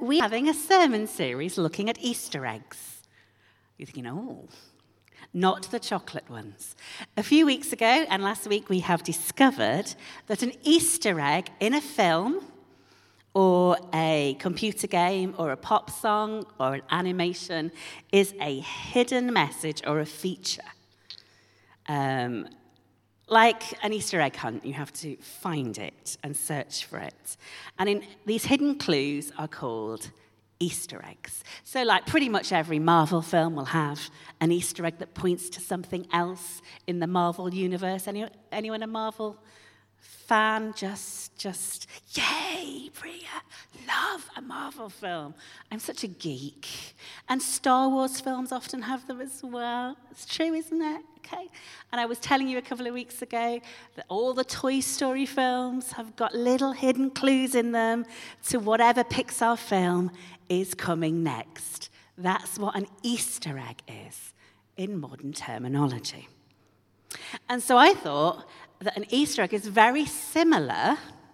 we're having a sermon series looking at Easter eggs. You're thinking, oh, not the chocolate ones. A few weeks ago and last week we have discovered that an Easter egg in a film or a computer game or a pop song or an animation is a hidden message or a feature. Like an Easter egg hunt, you have to find it and search for it. And these hidden clues are called Easter eggs. So like pretty much every Marvel film will have an Easter egg that points to something else in the Marvel universe. Anyone a Marvel fan? Just, yay, Priya, love a Marvel film. I'm such a geek. And Star Wars films often have them as well. It's true, isn't it? Okay. And I was telling you a couple of weeks ago that all the Toy Story films have got little hidden clues in them to whatever Pixar film is coming next. That's what an Easter egg is in modern terminology. And so I thought that an Easter egg is very similar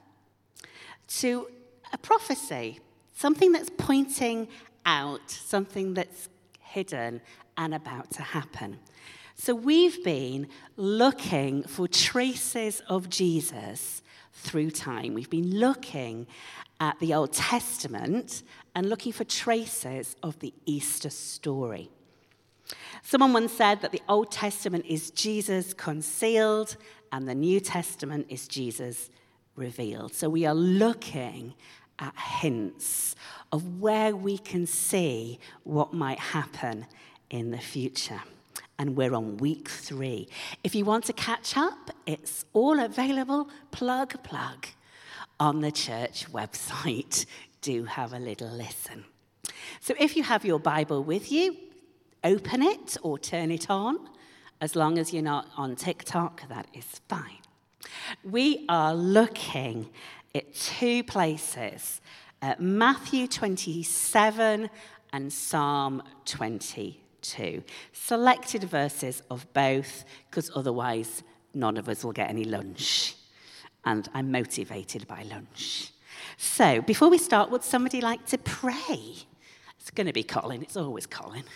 to a prophecy, something that's pointing out, something that's hidden and about to happen. So we've been looking for traces of Jesus through time. We've been looking at the Old Testament and looking for traces of the Easter story. Someone once said that the Old Testament is Jesus concealed and the New Testament is Jesus revealed. So we are looking at hints of where we can see what might happen in the future. And we're on week 3. If you want to catch up, it's all available, plug, on the church website. Do have a little listen. So if you have your Bible with you, open it or turn it on. As long as you're not on TikTok, that is fine. We are looking at 2 places, Matthew 27 and Psalm 22. Selected verses of both, because otherwise none of us will get any lunch. And I'm motivated by lunch. So, before we start, would somebody like to pray? It's going to be Colin. It's always Colin.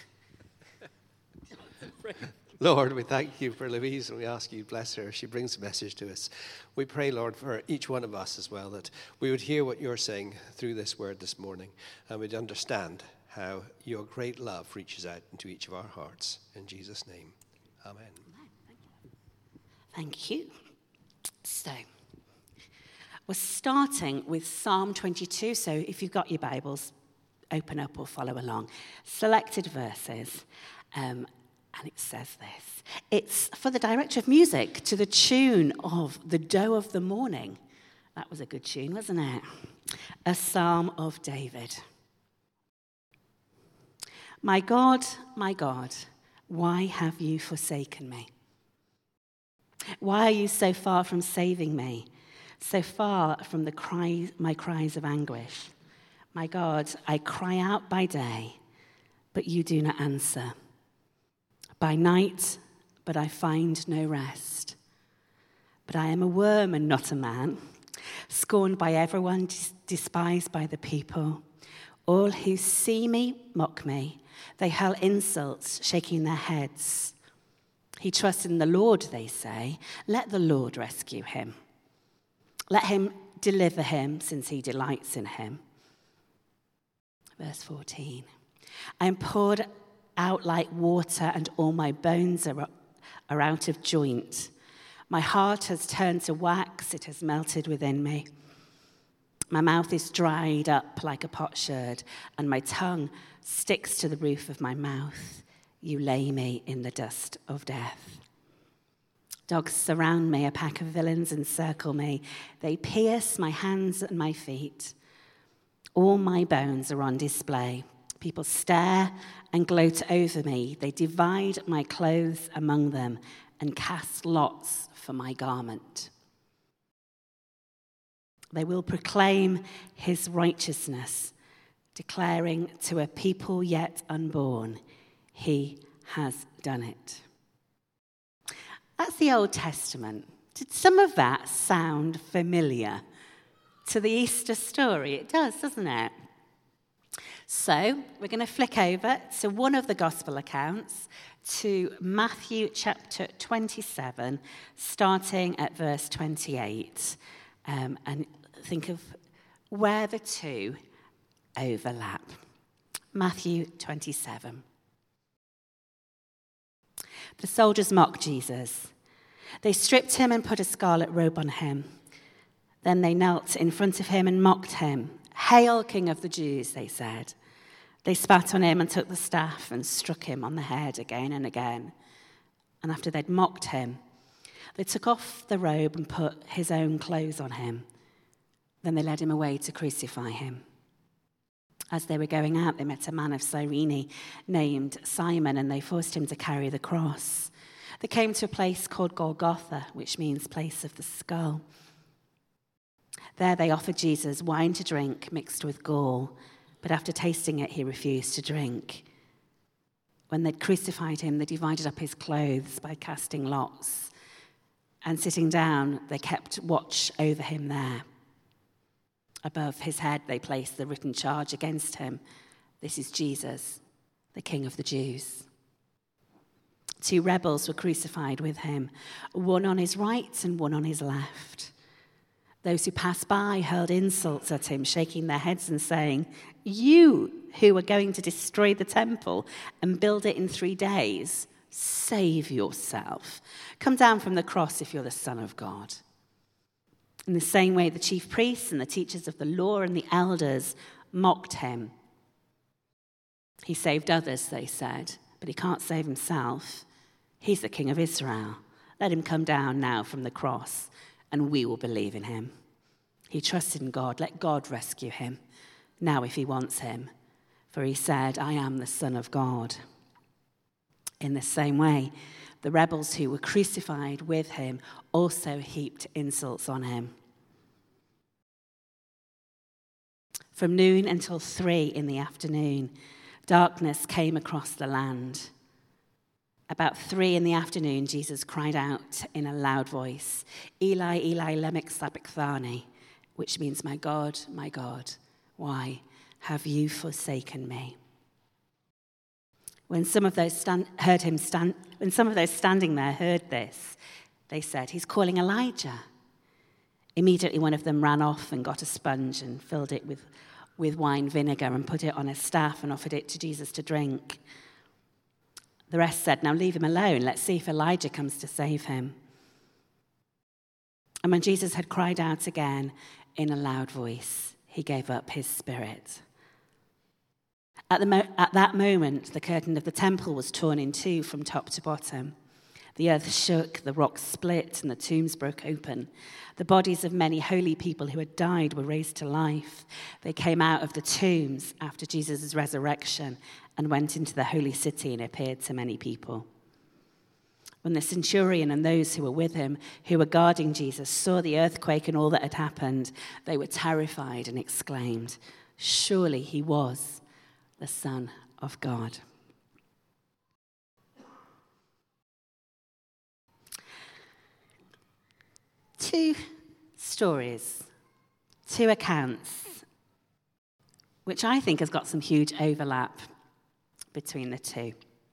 Lord, we thank you for Louise, and we ask you bless her. She brings a message to us. We pray, Lord, for each one of us as well, that we would hear what you're saying through this word this morning, and we'd understand how your great love reaches out into each of our hearts. In Jesus' name, amen. Thank you. So, we're starting with Psalm 22, so if you've got your Bibles, open up or follow along. Selected verses, and it says this. It's for the director of music to the tune of The Doe of the Morning. That was a good tune, wasn't it? A Psalm of David. My God, why have you forsaken me? Why are you so far from saving me? So far from my cries of anguish. My God, I cry out by day, but you do not answer. By night, but I find no rest. But I am a worm and not a man, scorned by everyone, despised by the people. All who see me mock me. They hurl insults, shaking their heads. He trusts in the Lord, they say. Let the Lord rescue him. Let him deliver him, since he delights in him. Verse 14. I am poured out like water, and all my bones are out of joint. My heart has turned to wax, it has melted within me. My mouth is dried up like a potsherd, and my tongue sticks to the roof of my mouth. You lay me in the dust of death. Dogs surround me, a pack of villains encircle me. They pierce my hands and my feet. All my bones are on display. People stare and gloat over me. They divide my clothes among them and cast lots for my garment. They will proclaim his righteousness, declaring to a people yet unborn, he has done it. That's the Old Testament. Did some of that sound familiar to the Easter story? It does, doesn't it? So we're going to flick over to one of the gospel accounts, to Matthew chapter 27, starting at verse 28, and think of where the two overlap. Matthew 27. The soldiers mocked Jesus. They stripped him and put a scarlet robe on him. Then they knelt in front of him and mocked him. "Hail, King of the Jews," they said. They spat on him and took the staff and struck him on the head again and again. And after they'd mocked him, they took off the robe and put his own clothes on him. Then they led him away to crucify him. As they were going out, they met a man of Cyrene named Simon, and they forced him to carry the cross. They came to a place called Golgotha, which means place of the skull. There they offered Jesus wine to drink mixed with gall, but after tasting it, he refused to drink. When they'd crucified him, they divided up his clothes by casting lots, and sitting down, they kept watch over him there. Above his head, they placed the written charge against him: "This is Jesus, the King of the Jews." 2 rebels were crucified with him, one on his right and one on his left. Those who passed by hurled insults at him, shaking their heads and saying, "You who are going to destroy the temple and build it in 3 days, save yourself. Come down from the cross if you're the Son of God." In the same way, the chief priests and the teachers of the law and the elders mocked him. "He saved others," they said, "but he can't save himself. He's the King of Israel. Let him come down now from the cross, and we will believe in him. He trusted in God. Let God rescue him now if he wants him. For he said, 'I am the Son of God.'" In the same way, the rebels who were crucified with him also heaped insults on him. From noon until 3 in the afternoon, darkness came across the land. About 3 in the afternoon, Jesus cried out in a loud voice, "Eli, Eli, lema sabachthani," which means, my God, why have you forsaken me?" When some of those standing there heard this, they said, "He's calling Elijah." Immediately one of them ran off and got a sponge and filled it with wine vinegar and put it on a staff and offered it to Jesus to drink. The rest said, "Now leave him alone. Let's see if Elijah comes to save him." And when Jesus had cried out again in a loud voice, he gave up his spirit. At that moment, the curtain of the temple was torn in two from top to bottom. The earth shook, the rocks split, and the tombs broke open. The bodies of many holy people who had died were raised to life. They came out of the tombs after Jesus' resurrection and went into the holy city and appeared to many people. When the centurion and those who were with him, who were guarding Jesus, saw the earthquake and all that had happened, they were terrified and exclaimed, "Surely he was the Son of God." Two stories, two accounts, which I think has got some huge overlap between the two.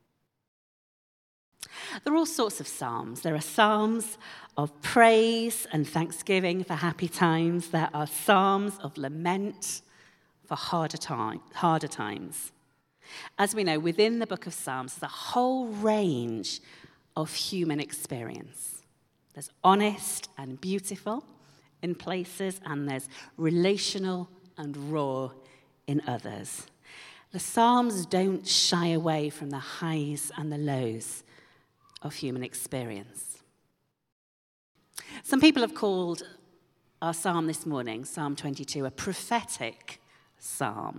There are all sorts of psalms. There are psalms of praise and thanksgiving for happy times. There are psalms of lament for harder times. As we know, within the book of Psalms, there's a whole range of human experience. There's honest and beautiful in places, and there's relational and raw in others. The Psalms don't shy away from the highs and the lows of human experience. Some people have called our psalm this morning, Psalm 22, a prophetic psalm.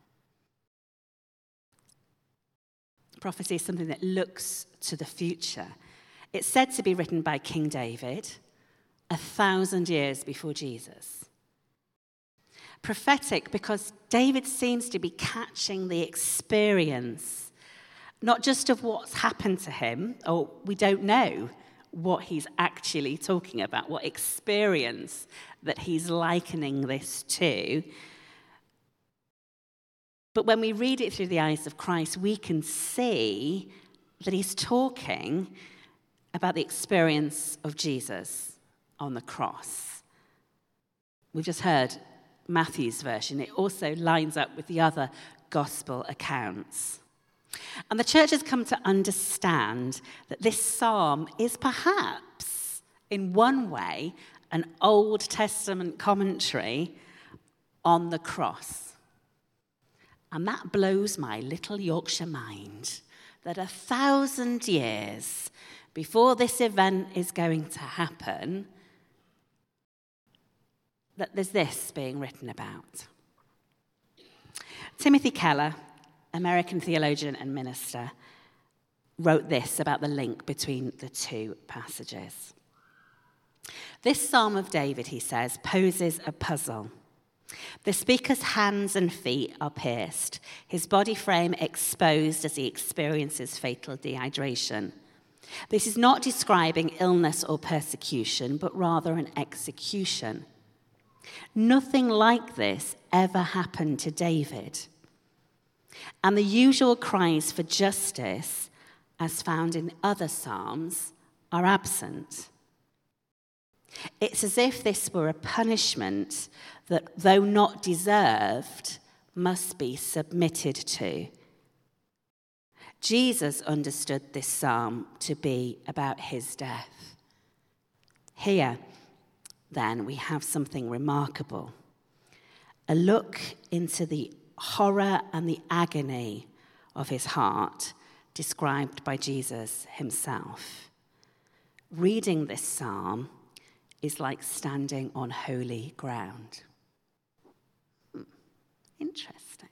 Prophecy is something that looks to the future. It's said to be written by King David 1,000 years before Jesus. Prophetic because David seems to be catching the experience, not just of what's happened to him, or we don't know what he's actually talking about, what experience that he's likening this to, But when we read it through the eyes of Christ, we can see that he's talking about the experience of Jesus on the cross. We've just heard Matthew's version. It also lines up with the other gospel accounts. And the church has come to understand that this psalm is perhaps, in one way, an Old Testament commentary on the cross. And that blows my little Yorkshire mind, that 1,000 years before this event is going to happen, that there's this being written about. Timothy Keller, American theologian and minister, wrote this about the link between the two passages. This Psalm of David, he says, poses a puzzle. The speaker's hands and feet are pierced, his body frame exposed as he experiences fatal dehydration. This is not describing illness or persecution, but rather an execution. Nothing like this ever happened to David. And the usual cries for justice, as found in other psalms, are absent. It's as if this were a punishment that, though not deserved, must be submitted to. Jesus understood this psalm to be about his death. Here, then, we have something remarkable. A look into the horror and the agony of his heart described by Jesus himself. Reading this psalm is like standing on holy ground. Interesting.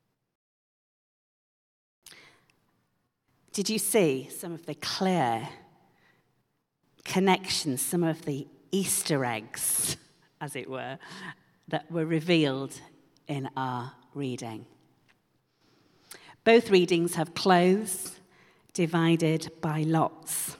Did you see some of the clear connections, some of the Easter eggs, as it were, that were revealed in our reading? Both readings have clothes divided by lots.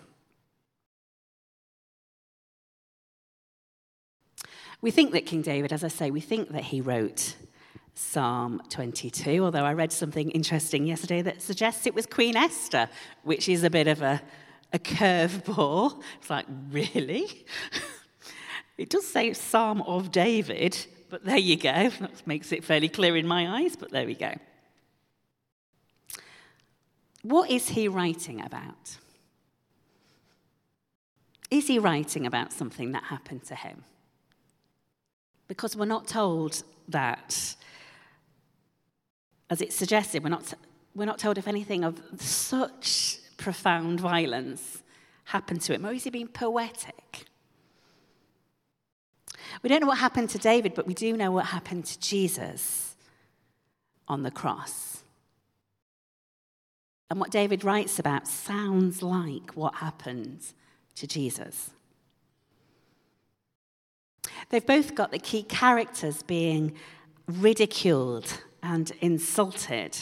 We think that King David, as I say, we think that he wrote Psalm 22, although I read something interesting yesterday that suggests it was Queen Esther, which is a bit of a curveball. It's like, really? It does say Psalm of David, but there you go. That makes it fairly clear in my eyes, but there we go. What is he writing about? Is he writing about something that happened to him? Because we're not told that, as it suggested, we're not told if anything of such profound violence happened to him. Or is he being poetic? We don't know what happened to David, but we do know what happened to Jesus on the cross. And what David writes about sounds like what happened to Jesus. They've both got the key characters being ridiculed and insulted.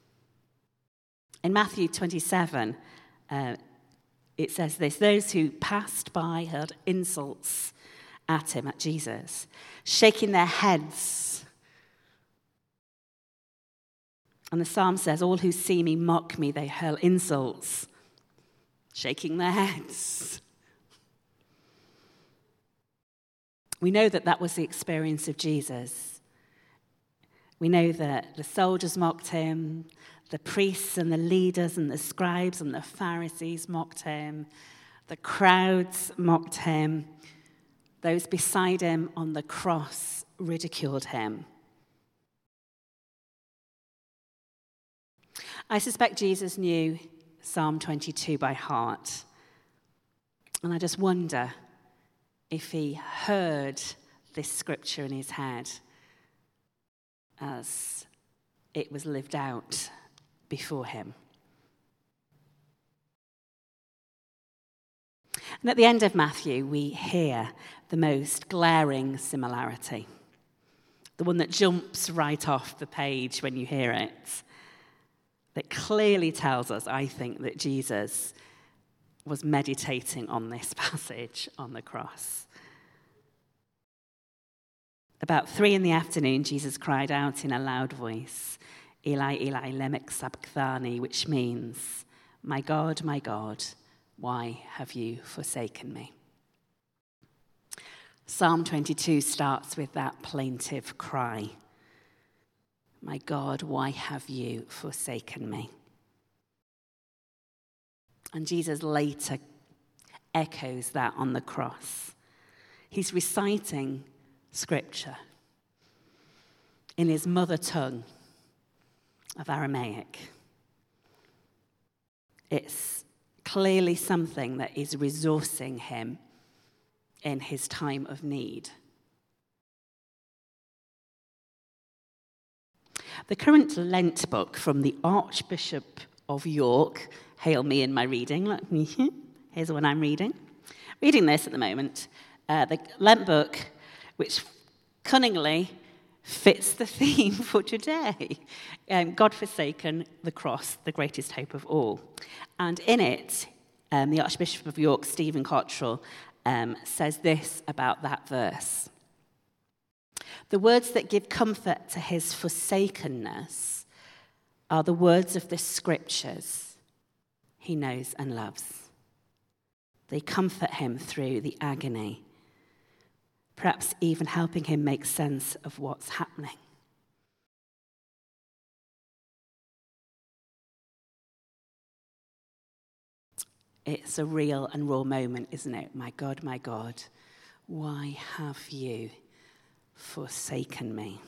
In Matthew 27, it says this: those who passed by heard insults at him, at Jesus, shaking their heads. And the psalm says, all who see me mock me, they hurl insults, shaking their heads. We know that that was the experience of Jesus. We know that the soldiers mocked him, the priests and the leaders and the scribes and the Pharisees mocked him, the crowds mocked him, those beside him on the cross ridiculed him. I suspect Jesus knew Psalm 22 by heart, and I just wonder if he heard this scripture in his head as it was lived out before him. And at the end of Matthew, we hear the most glaring similarity, the one that jumps right off the page when you hear it, that clearly tells us, I think, that Jesus was meditating on this passage on the cross. About 3 p.m, Jesus cried out in a loud voice, Eli, Eli, lema sabachthani, which means, my God, why have you forsaken me? Psalm 22 starts with that plaintive cry. My God, why have you forsaken me? And Jesus later echoes that on the cross. He's reciting scripture in his mother tongue of Aramaic. It's clearly something that is resourcing him in his time of need. The current Lent book from the Archbishop of York, hail me in my reading, here's what I'm reading. Reading this at the moment, the Lent book, which cunningly fits the theme for today. God-forsaken, the cross, the greatest hope of all. And in it, the Archbishop of York, Stephen Cottrell, says this about that verse. The words that give comfort to his forsakenness are the words of the scriptures he knows and loves. They comfort him through the agony, perhaps even helping him make sense of what's happening. It's a real and raw moment, isn't it? My God, why have you forsaken me?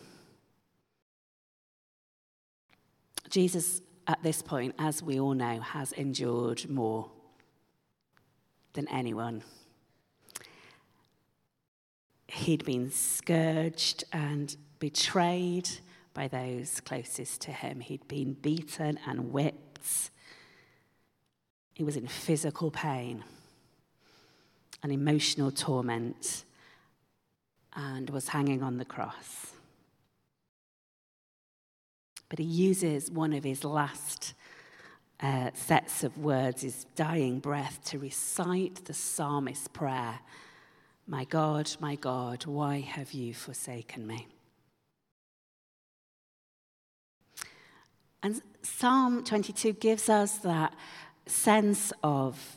Jesus, at this point, as we all know, has endured more than anyone. He'd been scourged and betrayed by those closest to him. He'd been beaten and whipped. He was in physical pain and emotional torment and was hanging on the cross. But he uses one of his last sets of words, his dying breath, to recite the psalmist's prayer. My God, why have you forsaken me? And Psalm 22 gives us that sense of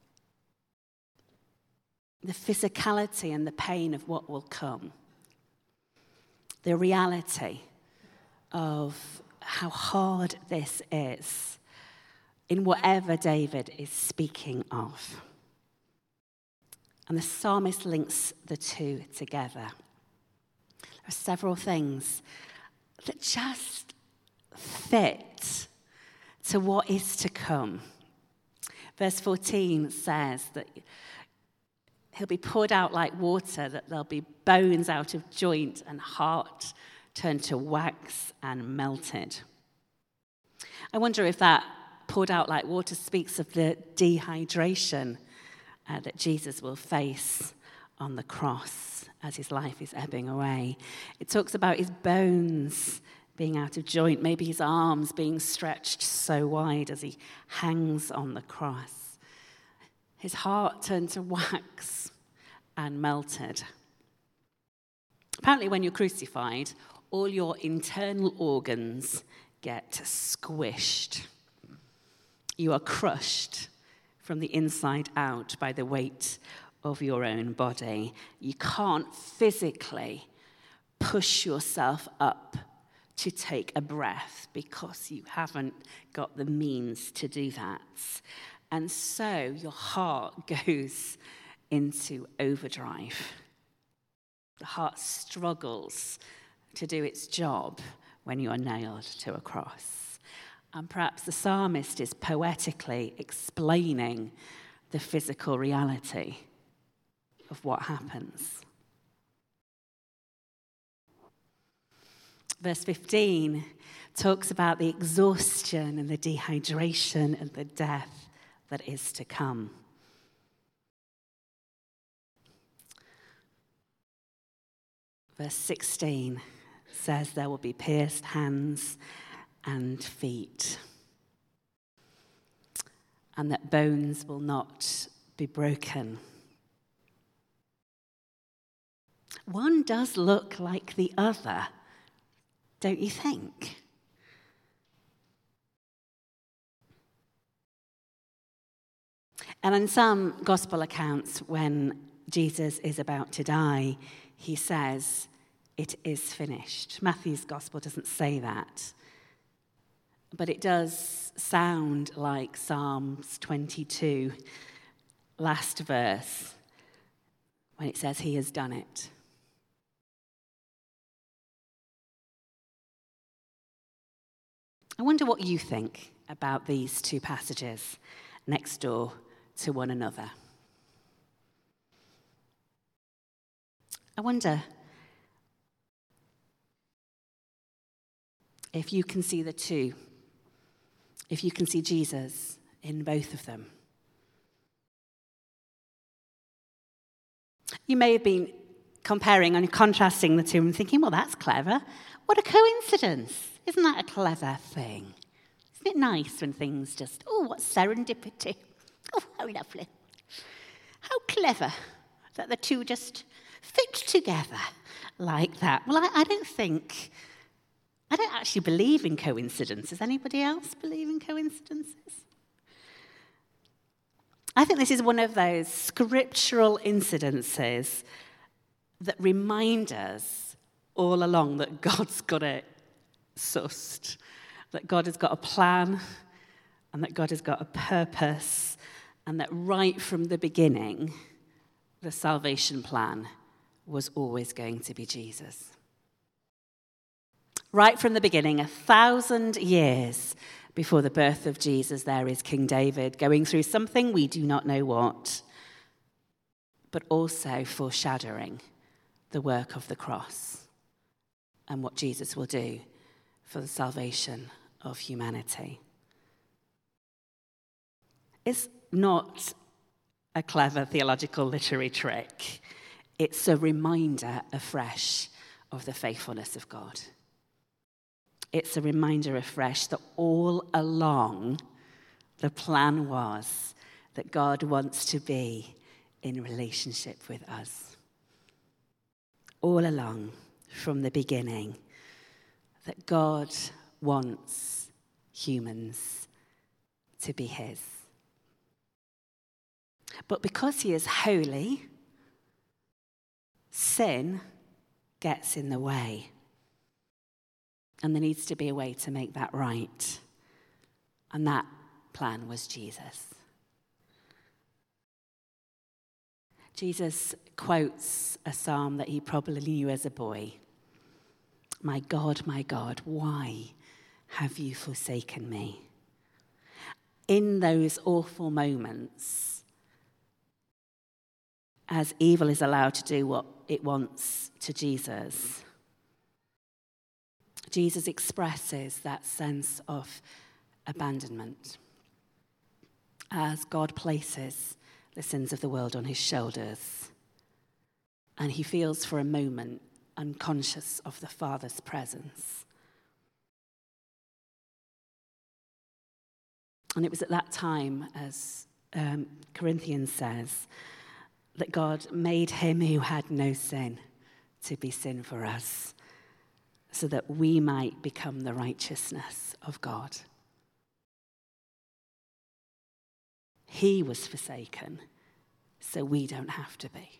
the physicality and the pain of what will come. The reality of how hard this is in whatever David is speaking of. And the psalmist links the two together. There are several things that just fit to what is to come. Verse 14 says that he'll be poured out like water, that there'll be bones out of joint and heart turned to wax and melted. I wonder if that poured out like water speaks of the dehydration that Jesus will face on the cross as his life is ebbing away. It talks about his bones being out of joint, maybe his arms being stretched so wide as he hangs on the cross. His heart turned to wax and melted. Apparently, when you're crucified, all your internal organs get squished. You are crushed from the inside out by the weight of your own body. You can't physically push yourself up to take a breath because you haven't got the means to do that. And so your heart goes into overdrive. The heart struggles to do its job when you are nailed to a cross. And perhaps the psalmist is poetically explaining the physical reality of what happens. Verse 15 talks about the exhaustion and the dehydration and the death that is to come. Verse 16 says there will be pierced hands and feet, and that bones will not be broken. One does look like the other, don't you think? And in some gospel accounts, when Jesus is about to die, he says, "It is finished." Matthew's gospel doesn't say that, but it does sound like Psalms 22, last verse, when it says, "He has done it." I wonder what you think about these two passages next door to one another. I wonder if you can see the two, if you can see Jesus in both of them. You may have been comparing and contrasting the two and thinking, well, that's clever. What a coincidence. Isn't that a clever thing? Isn't it nice when things just, what serendipity. Oh, how lovely. How clever that the two just fit together like that. Well, I don't actually believe in coincidences. Anybody else believe in coincidences? I think this is one of those scriptural incidences that remind us all along that God's got it sussed, that God has got a plan and that God has got a purpose, and that right from the beginning, the salvation plan was always going to be Jesus. Right from the beginning, 1,000 years before the birth of Jesus, there is King David going through something we do not know what, but also foreshadowing the work of the cross and what Jesus will do for the salvation of humanity. It's not a clever theological literary trick. It's a reminder afresh of the faithfulness of God. It's a reminder afresh that all along the plan was that God wants to be in relationship with us. All along, from the beginning, that God wants humans to be his. But because he is holy, sin gets in the way. And there needs to be a way to make that right. And that plan was Jesus. Jesus quotes a psalm that he probably knew as a boy. My God, why have you forsaken me?" In those awful moments, as evil is allowed to do what it wants to Jesus, Jesus expresses that sense of abandonment as God places the sins of the world on his shoulders, and he feels for a moment unconscious of the Father's presence. And it was at that time, as Corinthians says, that God made him who had no sin to be sin for us, so that we might become the righteousness of God. He was forsaken, so we don't have to be.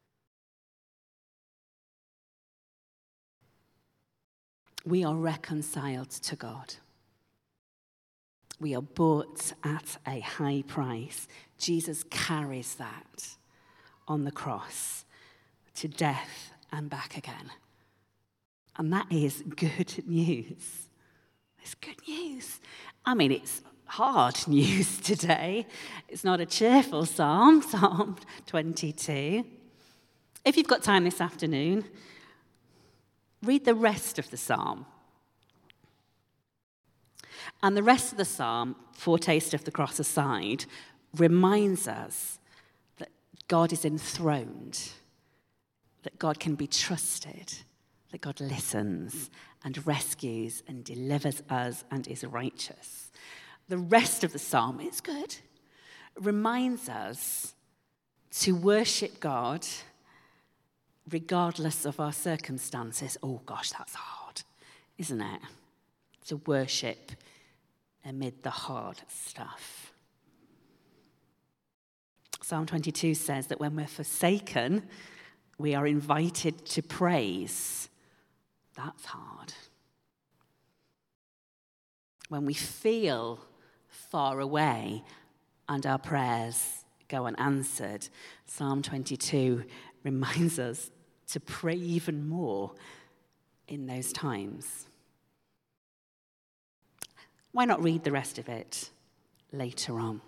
We are reconciled to God. We are bought at a high price. Jesus carries that on the cross to death and back again. And that is good news. It's good news. I mean, it's hard news today. It's not a cheerful psalm, Psalm 22. If you've got time this afternoon, read the rest of the psalm. And the rest of the psalm, foretaste of the cross aside, reminds us that God is enthroned, that God can be trusted, that God listens and rescues and delivers us and is righteous. The rest of the psalm is good. It reminds us to worship God regardless of our circumstances. Oh gosh, that's hard, isn't it? To worship amid the hard stuff. Psalm 22 says that when we're forsaken, we are invited to praise. That's hard. When we feel far away and our prayers go unanswered, Psalm 22 reminds us to pray even more in those times. Why not read the rest of it later on?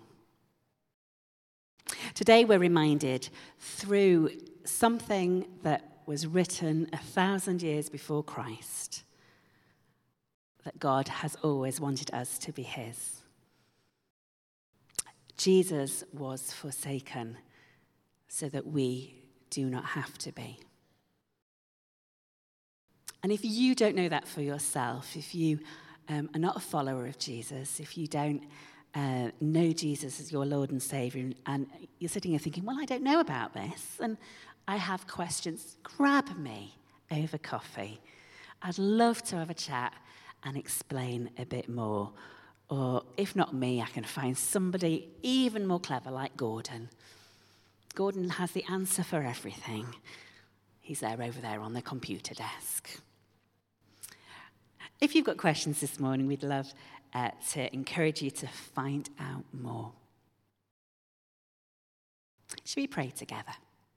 Today we're reminded through something that was written 1,000 years before Christ that God has always wanted us to be his. Jesus was forsaken so that we do not have to be. And if you don't know that for yourself, if you are not a follower of Jesus, if you don't know Jesus as your Lord and Savior, and you're sitting here thinking, well, I don't know about this, and I have questions, grab me over coffee. I'd love to have a chat and explain a bit more. Or if not me, I can find somebody even more clever like Gordon. Gordon has the answer for everything. He's there over there on the computer desk. If you've got questions this morning, we'd love to encourage you to find out more. Should we pray together?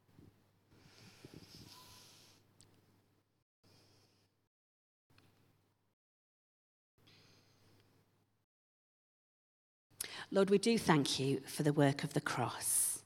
Lord, we do thank you for the work of the cross.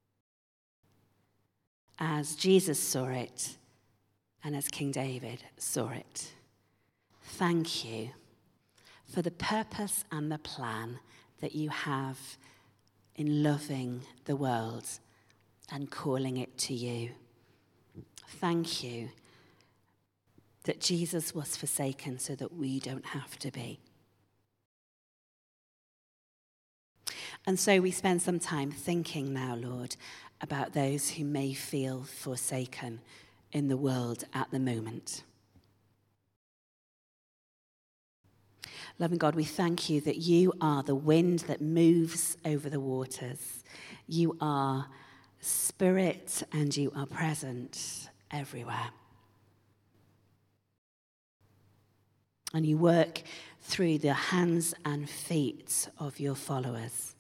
As Jesus saw it and as King David saw it. Thank you for the purpose and the plan that you have in loving the world and calling it to you. Thank you that Jesus was forsaken so that we don't have to be. And so we spend some time thinking now, Lord, about those who may feel forsaken in the world at the moment. Loving God, we thank you that you are the wind that moves over the waters. You are spirit and you are present everywhere. And you work through the hands and feet of your followers.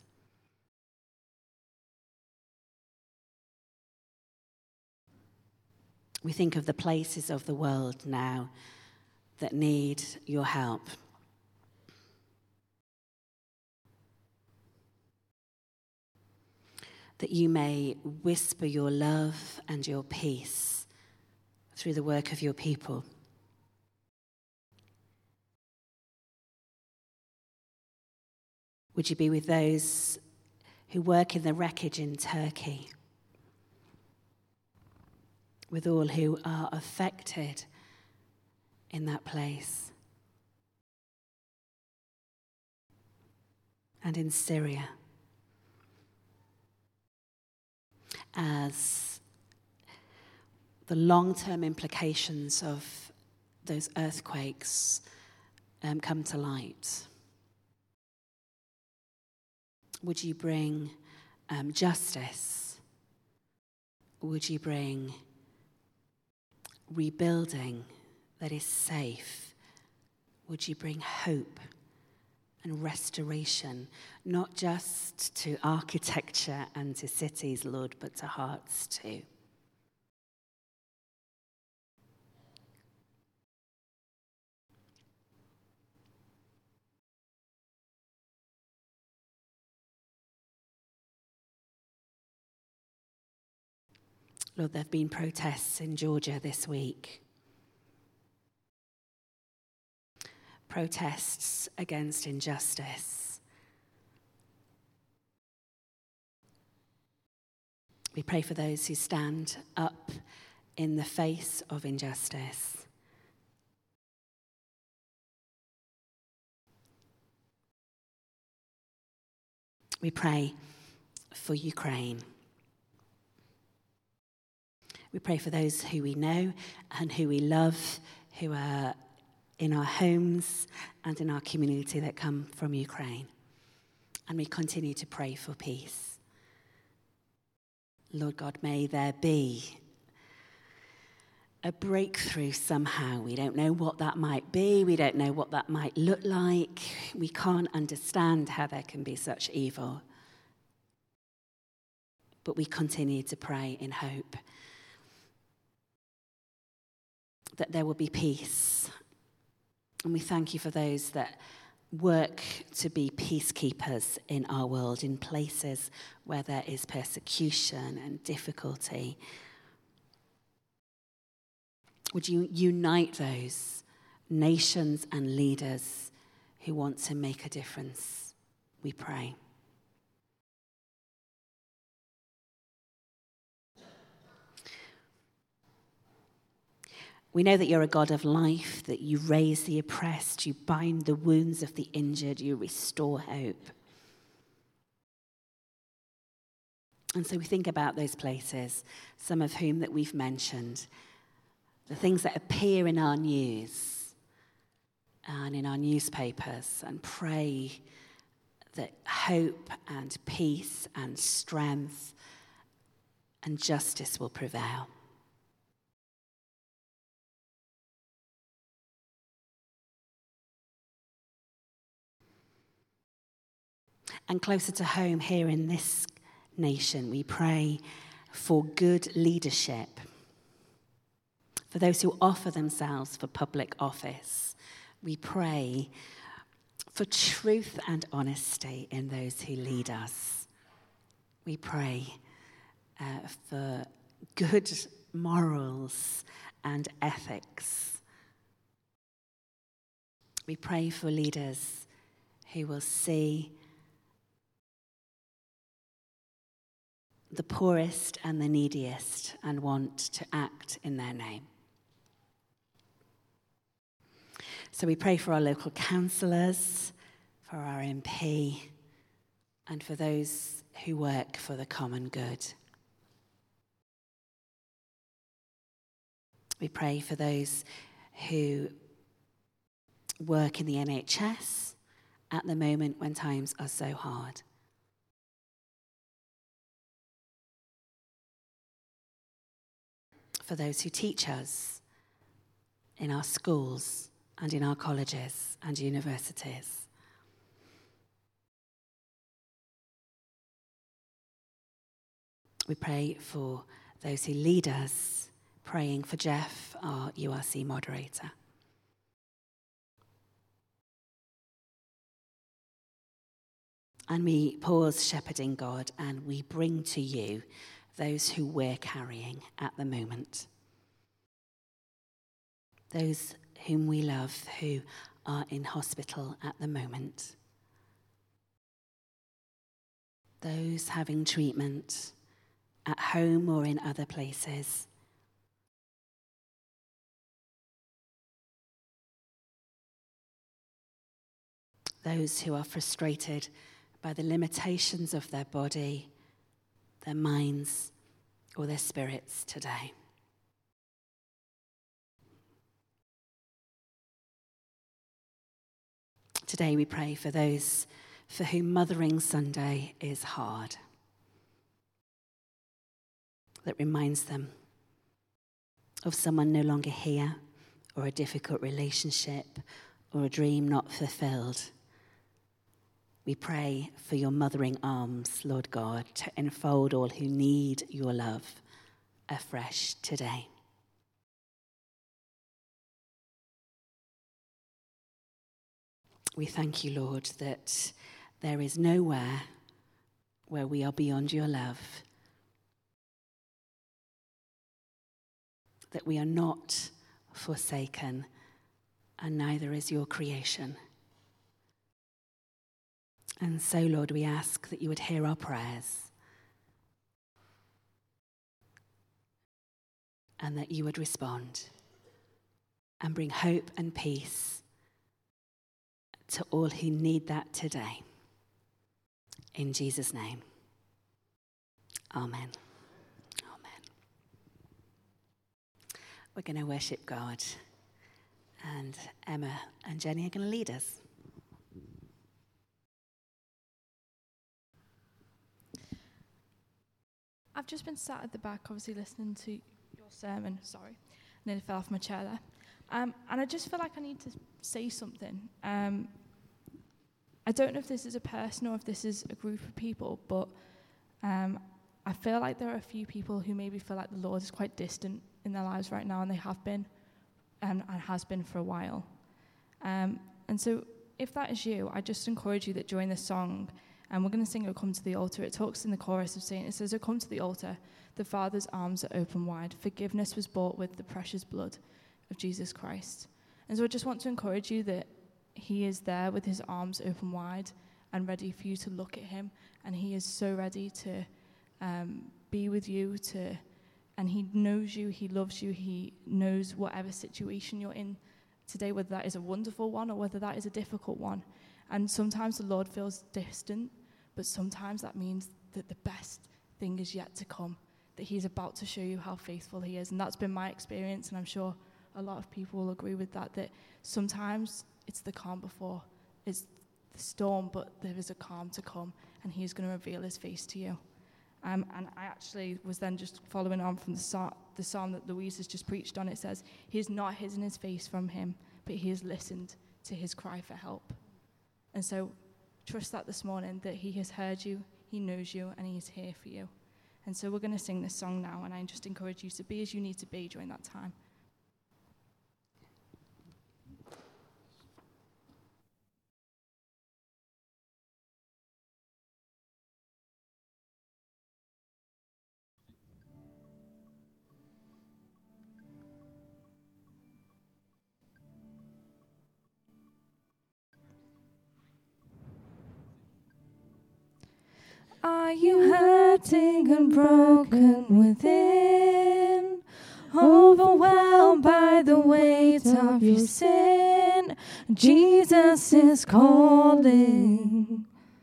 We think of the places of the world now that need your help. That you may whisper your love and your peace through the work of your people. Would you be with those who work in the wreckage in Turkey? With all who are affected in that place. And in Syria. As the long-term implications of those earthquakes come to light. Would you bring justice? Would you bring rebuilding that is safe? Would you bring hope and restoration, not just to architecture and to cities, Lord, but to hearts too? Lord, there have been protests in Georgia this week. Protests against injustice. We pray for those who stand up in the face of injustice. We pray for Ukraine. We pray for those who we know and who we love, who are in our homes and in our community that come from Ukraine. And we continue to pray for peace. Lord God, may there be a breakthrough somehow. We don't know what that might be. We don't know what that might look like. We can't understand how there can be such evil. But we continue to pray in hope that there will be peace. And we thank you for those that work to be peacekeepers in our world, in places where there is persecution and difficulty. Would you unite those nations and leaders who want to make a difference? We pray. We know that you're a God of life, that you raise the oppressed, you bind the wounds of the injured, you restore hope. And so we think about those places, some of whom that we've mentioned, the things that appear in our news and in our newspapers, and pray that hope and peace and strength and justice will prevail. And closer to home here in this nation, we pray for good leadership, for those who offer themselves for public office. We pray for truth and honesty in those who lead us. We pray for good morals and ethics. We pray for leaders who will see the poorest and the neediest and want to act in their name. So we pray for our local councillors, for our MP, and for those who work for the common good. We pray for those who work in the NHS at the moment when times are so hard. For those who teach us in our schools and in our colleges and universities. We pray for those who lead us, praying for Jeff, our URC moderator. And we pause shepherding God and we bring to you those who we're carrying at the moment. Those whom we love who are in hospital at the moment. Those having treatment at home or in other places. Those who are frustrated by the limitations of their body, their minds, or their spirits today. Today we pray for those for whom Mothering Sunday is hard. That reminds them of someone no longer here, or a difficult relationship, or a dream not fulfilled. We pray for your mothering arms, Lord God, to enfold all who need your love afresh today. We thank you, Lord, that there is nowhere where we are beyond your love, that we are not forsaken, and neither is your creation. And so, Lord, we ask that you would hear our prayers and that you would respond and bring hope and peace to all who need that today. In Jesus' name, amen. Amen. We're going to worship God, and Emma and Jenny are going to lead us. I've just been sat at the back, obviously listening to your sermon. Sorry, nearly fell off my chair there. And I just feel like I need to say something. I don't know if this is a person or if this is a group of people, but I feel like there are a few people who maybe feel like the Lord is quite distant in their lives right now, and they have been, and has been for a while. And so if that is you, I just encourage you that during this song, and we're going to sing "O Come to the Altar," it talks in the chorus of saying, it says, "O come to the altar, the Father's arms are open wide. Forgiveness was bought with the precious blood of Jesus Christ." And so I just want to encourage you that he is there with his arms open wide and ready for you to look at him. And he is so ready to be with you, and he knows you, he loves you, he knows whatever situation you're in today, whether that is a wonderful one or whether that is a difficult one. And sometimes the Lord feels distant, but sometimes that means that the best thing is yet to come, that he's about to show you how faithful he is. And that's been my experience, and I'm sure a lot of people will agree with that sometimes it's the calm before it's the storm, but there is a calm to come, and he's going to reveal his face to you. And I actually was then just following on from the psalm that Louise has just preached on. It says, he has not hidden his face from him, but he has listened to his cry for help. And so trust that this morning, that he has heard you, he knows you, and he is here for you. And so we're going to sing this song now, and I just encourage you to be as you need to be during that time. Are you hurting and broken within, overwhelmed by the weight of your sin? Jesus is calling.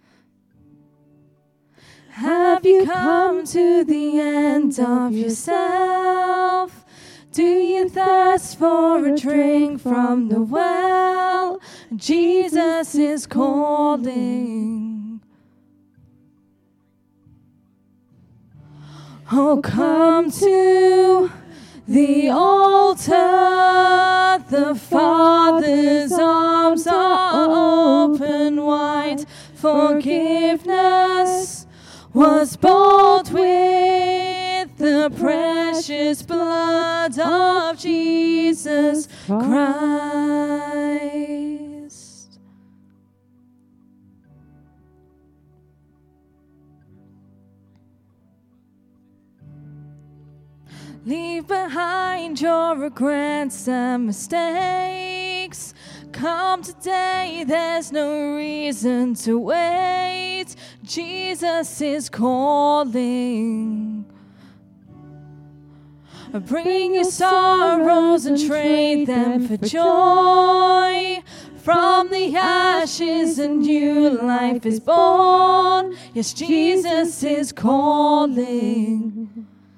Have you come to the end of yourself? Do you thirst for a drink from the well? Jesus is calling. Oh, come to the altar, the Father's arms are open wide. Forgiveness was bought with the precious blood of Jesus Christ. Leave behind your regrets and mistakes. Come today, there's no reason to wait. Jesus is calling. Bring your sorrows and trade them for joy. From the ashes a new life is born. Yes, Jesus is calling.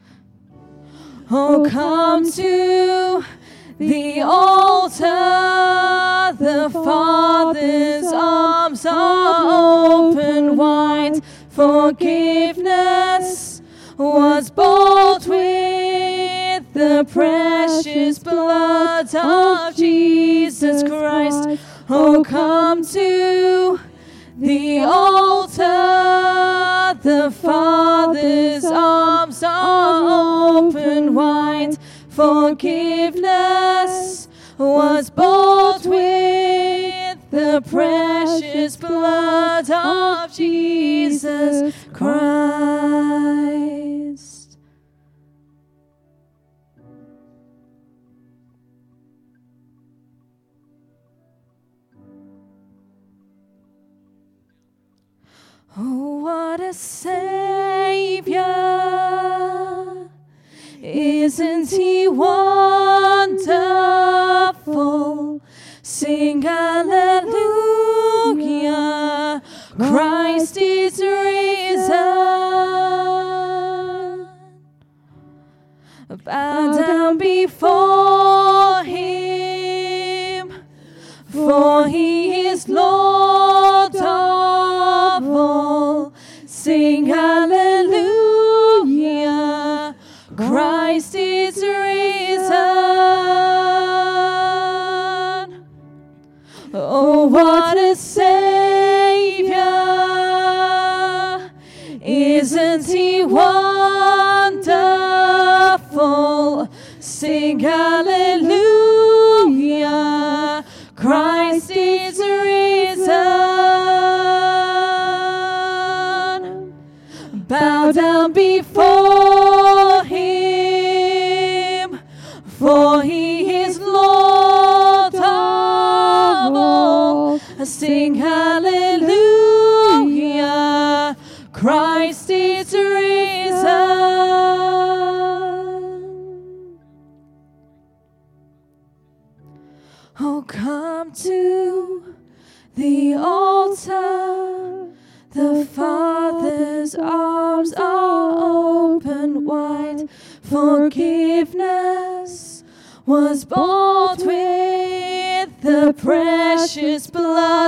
Oh, come to the altar, the Father's arms are open wide. Forgiveness was bought with the precious blood of Jesus Christ. Oh, come to the altar, the Father's arms are open wide. Forgiveness was bought with the precious blood of Jesus Christ. Oh, what a Savior! Isn't he wonderful? Sing hallelujah, Christ is risen. Bow down before him, for he is Lord of all. Sing hallelujah, hallelujah, Christ is risen. Bow down before him, for he is Lord of all. Sing hallelujah, Christ is risen. Oh, come to the altar. The Father's arms are open wide. Forgiveness was bought with the precious blood